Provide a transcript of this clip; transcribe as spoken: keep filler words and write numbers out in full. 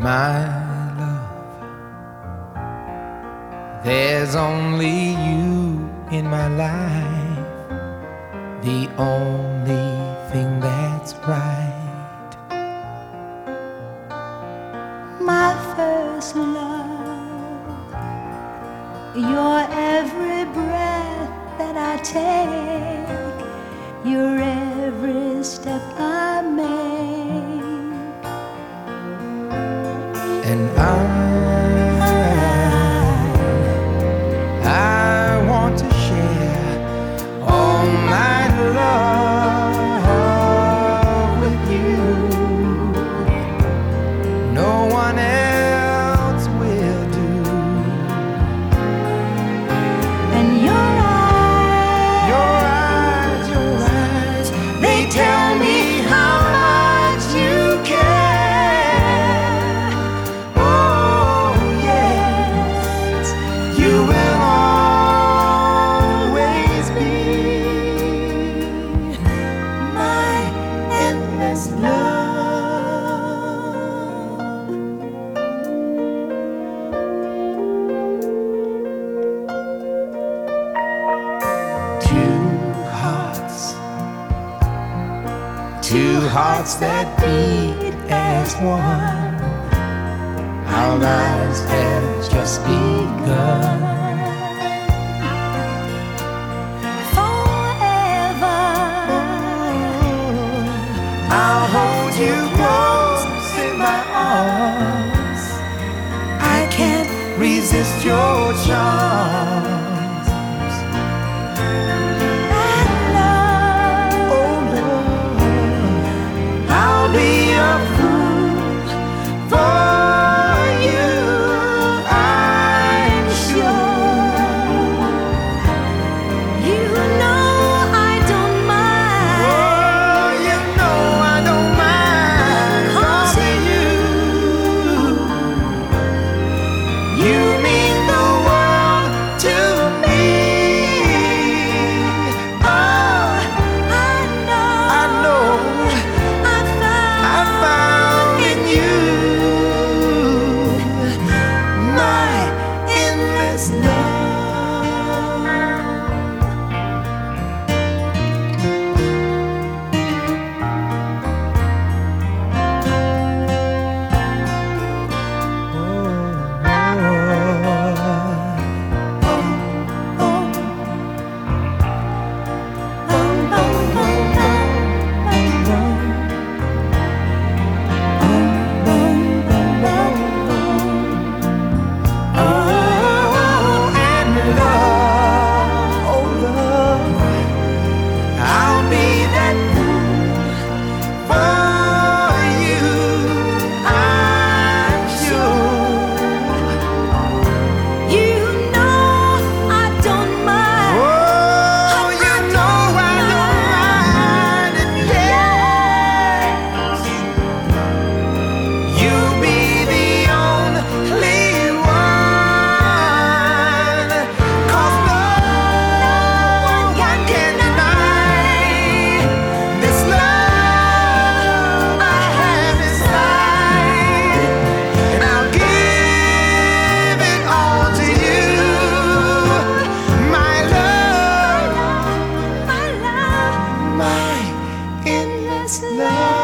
My love, there's only you in my life, the only thing that's right. My first love, your every breath that I take, your every step I make. And I, I want to share all my love with you. No one else will do. And your eyes, Your eyes, your eyes, they tell me how much you care. You will always be my endless love. Two hearts, two hearts that beat as one. Our lives have just begun. Forever, I'll hold you close in my arms. I can't resist your charms. and love, Oh love, I'll be a fool for you, I'm sure. you know I don't mind. Oh, you know I don't mind causing you. You mean the world to me. Oh, I know, I know I found, I found in you my endless love. I'll be that fool for you, I'm sure. you know I don't mind. Oh, you know I don't mind it, yes. You be the only one, 'cause no one can deny this love I have inside, and I'll give it all to you, my love, My love, my endless love.